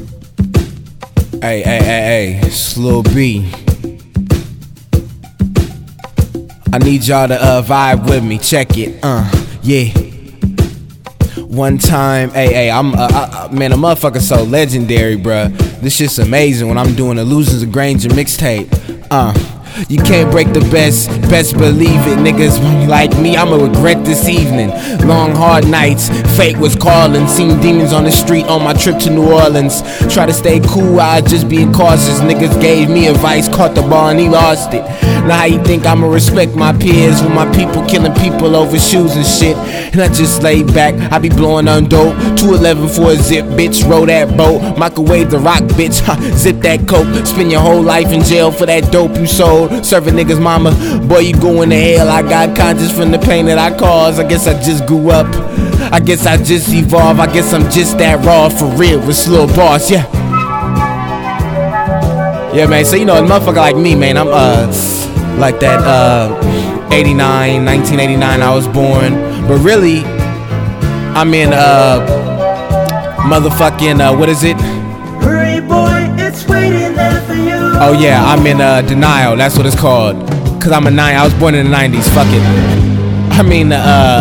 Hey, it's Lil B. I need y'all to vibe with me. Check it, yeah. One time, I'm man, a motherfucker so legendary, bruh. This shit's amazing when I'm doing Illusions of Granger mixtape. You can't break the best believe it. Niggas like me, I'ma regret this evening. Long hard nights, fate was calling. Seen demons on the street on my trip to New Orleans. Try to stay cool, I just being cautious. Niggas gave me advice, caught the ball and he lost it. Now how you think I'ma respect my peers when my people killing people over shoes and shit? And I just lay back, I be blowing on dope. 211 for a zip, bitch, roll that boat. Microwave the rock, bitch, zip that coke. Spend your whole life in jail for that dope you sold. Serving niggas mama, boy you going to hell. I got conscious from the pain that I caused. I guess I just grew up, I guess I just evolved. I guess I'm just that raw for real with Lil Boss, yeah. Yeah, man, so you know, a motherfucker like me, man, I'm like that 1989 I was born. But really, I'm in motherfucking, what is it? Hurry boy, it's waiting there for you. Oh yeah, I'm in denial, that's what it's called. Cause I was born in the 90s, fuck it. I mean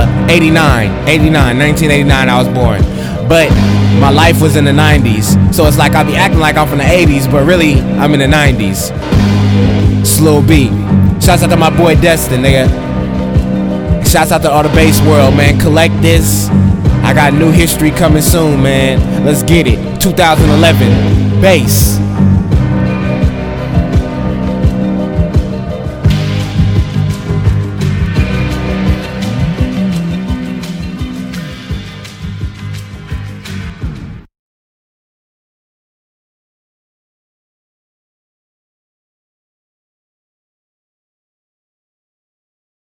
1989 I was born. But my life was in the 90s. So it's like I be acting like I'm from the 80s, but really I'm in the 90s. It's Lil B. Shouts out to my boy Destin, nigga. Shouts out to all the bass world, man. Collect this. I got new history coming soon, man. Let's get it. 2011. Bass.